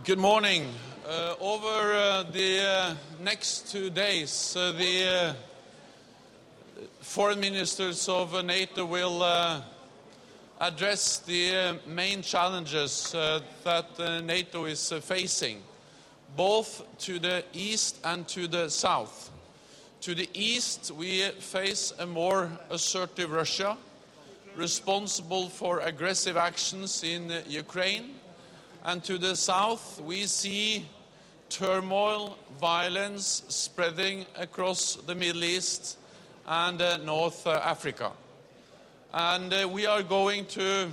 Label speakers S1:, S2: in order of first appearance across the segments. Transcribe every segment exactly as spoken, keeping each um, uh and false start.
S1: Good morning. Uh, over uh, the uh, next two days, uh, the uh, foreign ministers of uh, NATO will uh, address the uh, main challenges uh, that uh, NATO is uh, facing, both to the east and to the south. To the east, we face a more assertive Russia, responsible for aggressive actions in uh, Ukraine. And to the south, we see turmoil, violence spreading across the Middle East and uh, North uh, Africa. And uh, we are going to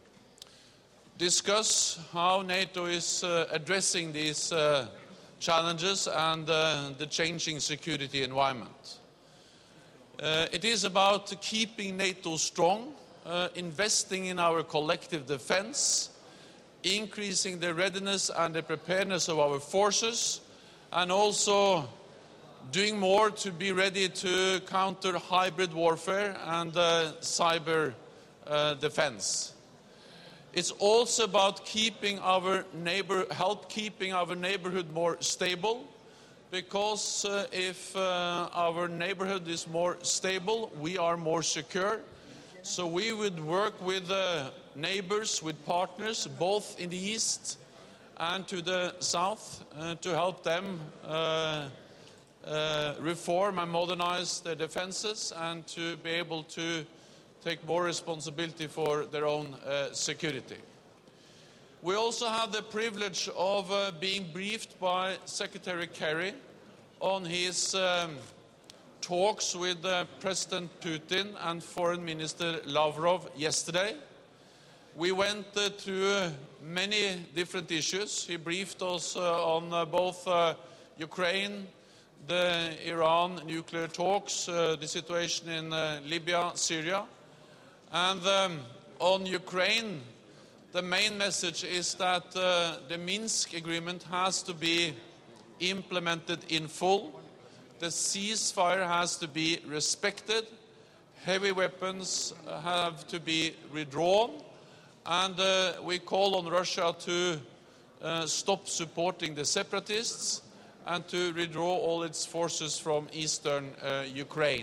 S1: discuss how NATO is uh, addressing these uh, challenges and uh, the changing security environment. Uh, it is about keeping NATO strong, uh, investing in our collective defense, increasing the readiness and the preparedness of our forces, and also doing more to be ready to counter hybrid warfare and uh, cyber uh, defense. It's also about keeping our neighbor, help keeping our neighborhood more stable, because uh, if uh, our neighborhood is more stable, we are more secure. So we would work with uh, neighbors, with partners, both in the east and to the south, uh, to help them uh, uh, reform and modernize their defenses and to be able to take more responsibility for their own uh, security. We also have the privilege of uh, being briefed by Secretary Kerry on his um, talks with uh, President Putin and Foreign Minister Lavrov yesterday. We went uh, through uh, many different issues. He briefed us uh, on uh, both uh, Ukraine, the Iran nuclear talks, uh, the situation in uh, Libya, Syria. And um, on Ukraine, the main message is that uh, the Minsk agreement has to be implemented in full. The ceasefire has to be respected. Heavy weapons have to be withdrawn. And uh, we call on Russia to uh, stop supporting the separatists and to withdraw all its forces from eastern uh, Ukraine.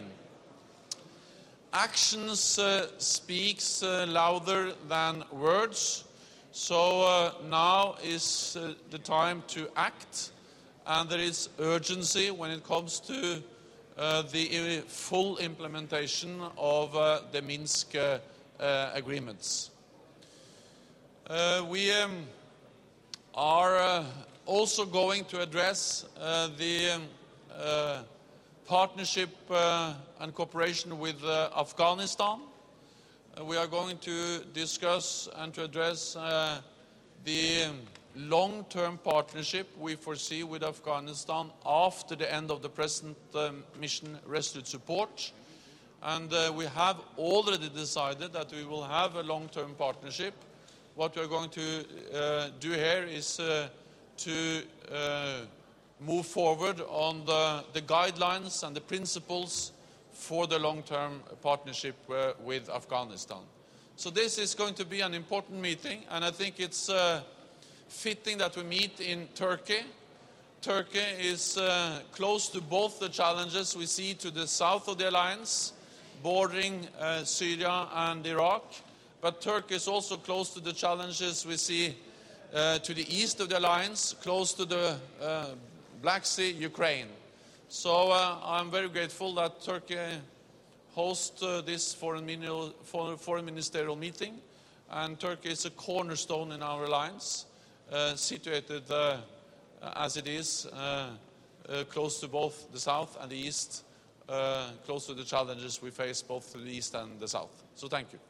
S1: Actions uh, speaks uh, louder than words, so uh, now is uh, the time to act, and there is urgency when it comes to uh, the full implementation of uh, the Minsk uh, uh, agreements. Uh, we um, are uh, also going to address uh, the um, uh, partnership uh, and cooperation with uh, Afghanistan. Uh, we are going to discuss and to address uh, the um, long-term partnership we foresee with Afghanistan after the end of the present um, mission Resolute Support. And uh, we have already decided that we will have a long-term partnership. What we are going to uh, do here is uh, to uh, move forward on the, the guidelines and the principles for the long-term partnership uh, with Afghanistan. So this is going to be an important meeting, and I think it's uh, fitting that we meet in Turkey. Turkey is uh, close to both the challenges we see to the south of the alliance, bordering uh, Syria and Iraq, but Turkey is also close to the challenges we see uh, to the east of the alliance, close to the uh, Black Sea, Ukraine. So uh, I'm very grateful that Turkey hosts uh, this foreign, mini- foreign ministerial meeting, and Turkey is a cornerstone in our alliance, uh, situated uh, as it is, uh, uh, close to both the south and the east, uh, close to the challenges we face both to the east and the south. So thank you.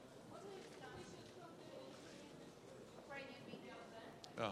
S1: Yeah.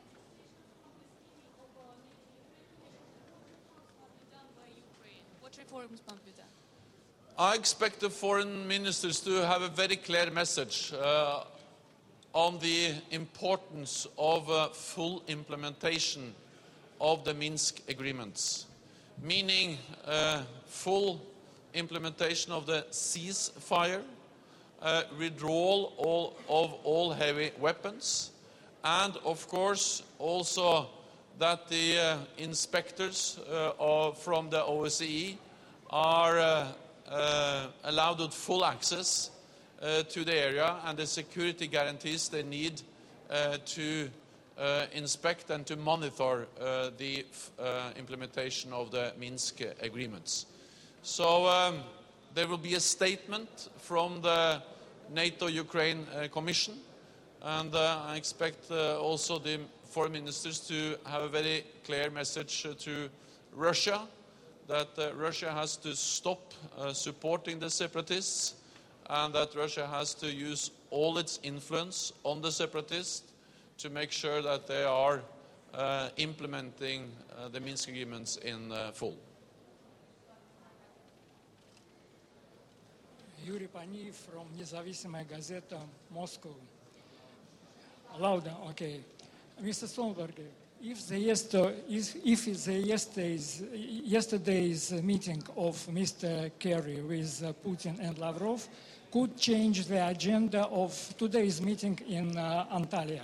S2: What reforms plan with that?
S1: I expect the foreign ministers to have a very clear message uh, on the importance of uh, full implementation of the Minsk agreements, meaning uh, full implementation of the ceasefire, uh, withdrawal all, of all heavy weapons, and of course also that the uh, inspectors uh, of, from the O S C E are uh, uh, allowed with full access uh, to the area and the security guarantees they need uh, to uh, inspect and to monitor uh, the uh, implementation of the Minsk agreements. So um, there will be a statement from the NATO-Ukraine uh, Commission, and uh, I expect uh, also the foreign ministers to have a very clear message uh, to Russia that uh, Russia has to stop uh, supporting the separatists and that Russia has to use all its influence on the separatists to make sure that they are uh, implementing uh, the Minsk agreements in uh, full.
S3: Yuri Pani from Независимая газета Moscow. Lauda, okay. Mister Stoltenberg, if the, yester, if, if the yesterday's, yesterday's meeting of Mister Kerry with uh, Putin and Lavrov could change the agenda of today's meeting in uh, Antalya?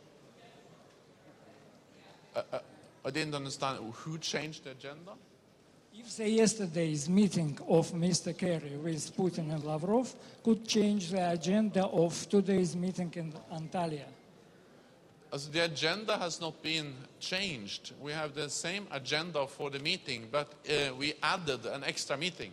S1: Uh, uh, I didn't understand. Who changed the agenda?
S3: If the yesterday's meeting of Mister Kerry with Putin and Lavrov could change the agenda of today's meeting in Antalya?
S1: As the agenda has not been changed. We have the same agenda for the meeting, but uh, we added an extra meeting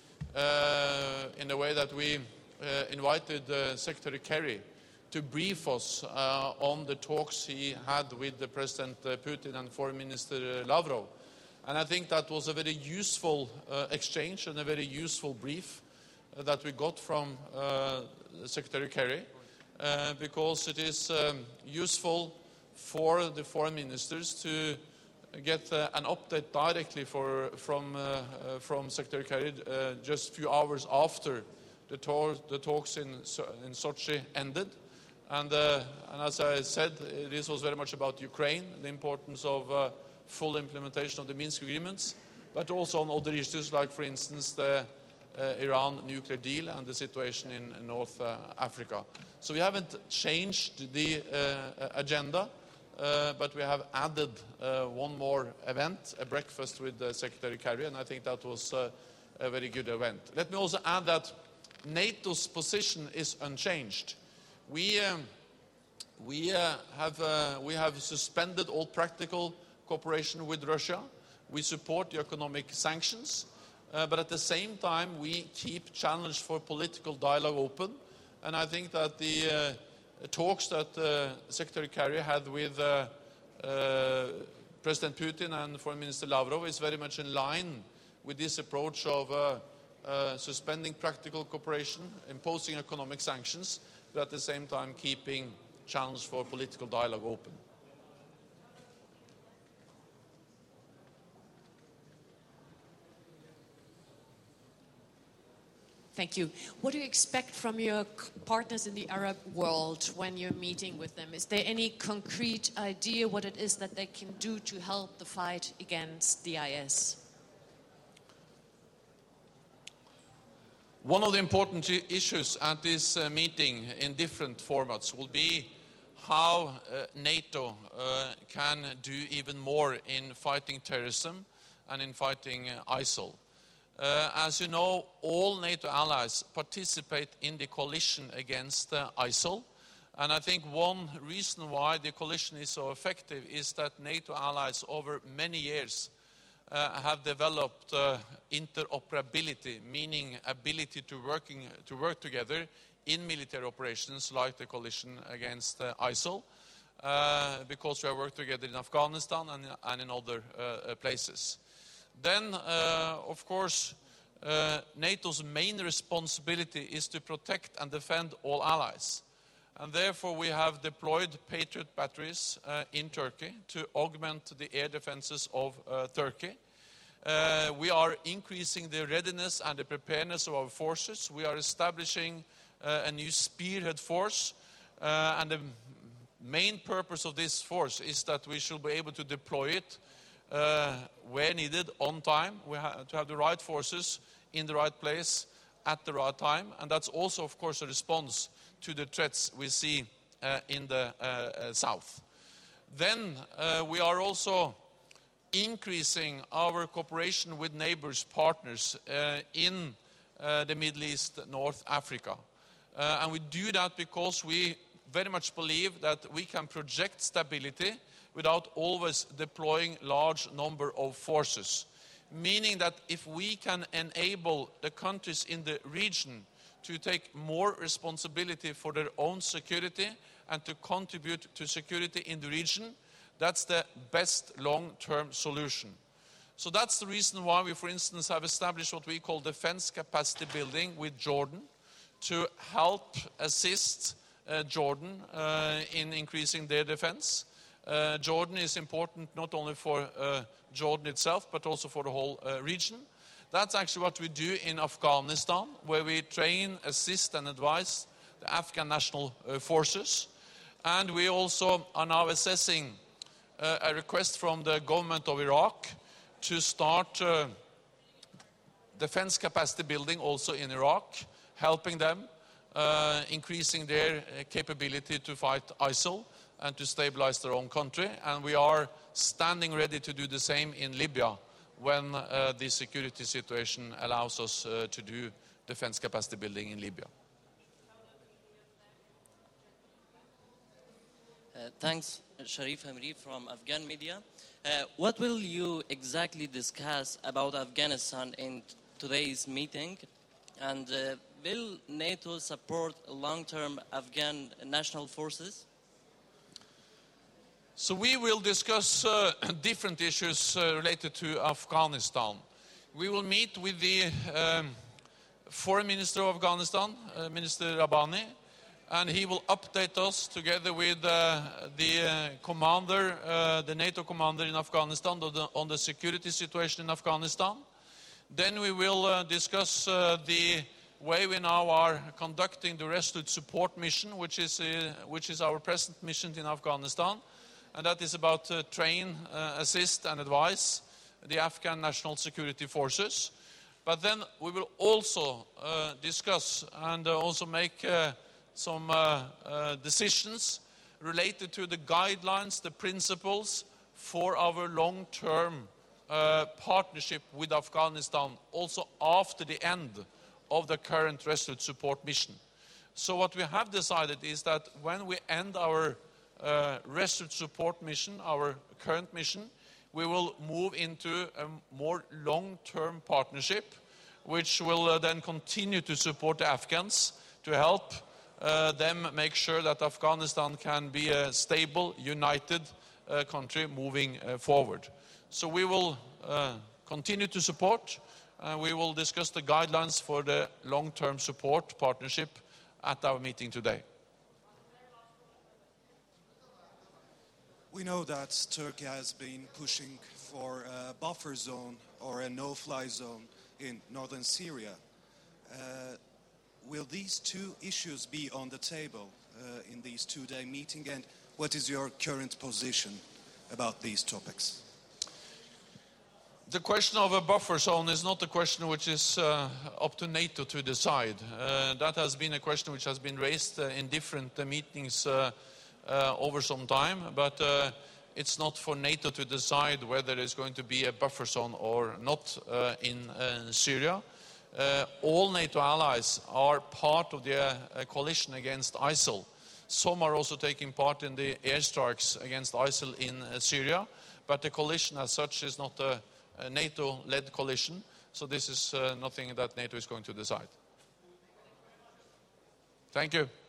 S1: uh, in the way that we uh, invited uh, Secretary Kerry to brief us uh, on the talks he had with the President uh, Putin and Foreign Minister Lavrov. And I think that was a very useful uh, exchange and a very useful brief uh, that we got from uh, Secretary Kerry. Uh, because it is um, useful for the foreign ministers to get uh, an update directly for, from, uh, uh, from Secretary Kerry uh, just a few hours after the, tour, the talks in, in Sochi ended. And, uh, and as I said, this was very much about Ukraine, the importance of uh, full implementation of the Minsk agreements, but also on other issues like, for instance, the uh, Iran nuclear deal and the situation in, in North uh, Africa. So we haven't changed the uh, agenda, uh, but we have added uh, one more event, a breakfast with uh, Secretary Kerry, and I think that was uh, a very good event. Let me also add that NATO's position is unchanged. We, um, we, uh, have, uh, we have suspended all practical cooperation with Russia. We support the economic sanctions, uh, but at the same time we keep challenge for political dialogue open. And I think that the uh, talks that uh, Secretary Kerry had with uh, uh, President Putin and Foreign Minister Lavrov is very much in line with this approach of uh, uh, suspending practical cooperation, imposing economic sanctions, but at the same time keeping channels for political dialogue open.
S4: Thank you. What do you expect from your partners in the Arab world when you're meeting with them? Is there any concrete idea what it is that they can do to help the fight against the I S?
S1: One of the important issues at this uh, meeting in different formats will be how uh, NATO uh, can do even more in fighting terrorism and in fighting uh, ISIL. Uh, as you know, all NATO allies participate in the coalition against uh, ISIL. And I think one reason why the coalition is so effective is that NATO allies over many years uh, have developed uh, interoperability, meaning ability to, working, to work together in military operations like the coalition against uh, ISIL, uh, because we have worked together in Afghanistan and, and in other uh, places. Then, uh, of course, uh, NATO's main responsibility is to protect and defend all allies. And therefore, we have deployed Patriot batteries uh, in Turkey to augment the air defenses of uh, Turkey. Uh, we are increasing the readiness and the preparedness of our forces. We are establishing uh, a new spearhead force. Uh, and the main purpose of this force is that we should be able to deploy it Uh, where needed, on time. We have to have the right forces in the right place at the right time. And that's also, of course, a response to the threats we see uh, in the uh, uh, south. Then uh, we are also increasing our cooperation with neighbors, partners uh, in uh, the Middle East, North Africa. Uh, and we do that because we very much believe that we can project stability without always deploying large number of forces. Meaning that if we can enable the countries in the region to take more responsibility for their own security and to contribute to security in the region, that's the best long-term solution. So that's the reason why we, for instance, have established what we call defense capacity building with Jordan to help assist uh, Jordan uh, in increasing their defense. Uh, Jordan is important not only for uh, Jordan itself, but also for the whole uh, region. That's actually what we do in Afghanistan, where we train, assist and advise the Afghan National uh, Forces. And we also are now assessing uh, a request from the government of Iraq to start uh, defense capacity building also in Iraq, helping them, uh, increasing their uh, capability to fight ISIL and to stabilize their own country. And we are standing ready to do the same in Libya when uh, the security situation allows us uh, to do defense capacity building in Libya.
S5: Uh, thanks, Sharif Hamri from Afghan Media. Uh, what will you exactly discuss about Afghanistan in today's meeting? And uh, will NATO support long-term Afghan national forces?
S1: So we will discuss uh, different issues uh, related to Afghanistan. We will meet with the um, Foreign Minister of Afghanistan, uh, Minister Rabbani, and he will update us together with uh, the uh, commander, uh, the NATO commander in Afghanistan, on the, on the security situation in Afghanistan. Then we will uh, discuss uh, the way we now are conducting the Resolute Support Mission, which is, uh, which is our present mission in Afghanistan. And that is about uh, train, uh, assist and advise the Afghan National Security Forces. But then we will also uh, discuss and uh, also make uh, some uh, uh, decisions related to the guidelines, the principles for our long-term uh, partnership with Afghanistan, also after the end of the current Resolute Support Mission. So what we have decided is that when we end our Uh, Resolute Support Mission, our current mission, we will move into a more long-term partnership, which will uh, then continue to support the Afghans, to help uh, them make sure that Afghanistan can be a stable, united uh, country moving uh, forward. So we will uh, continue to support, and we will discuss the guidelines for the long-term support partnership at our meeting today.
S6: We know that Turkey has been pushing for a buffer zone or a no-fly zone in northern Syria. Uh, will these two issues be on the table uh, in this two-day meeting, and what is your current position about these topics?
S1: The question of a buffer zone is not a question which is uh, up to NATO to decide. Uh, that has been a question which has been raised uh, in different uh, meetings uh, Uh, over some time, but uh, it's not for NATO to decide whether there's going to be a buffer zone or not uh, in uh, Syria. Uh, all NATO allies are part of the uh, coalition against ISIL. Some are also taking part in the airstrikes against ISIL in uh, Syria, but the coalition as such is not a, a NATO-led coalition, so this is uh, nothing that NATO is going to decide. Thank you.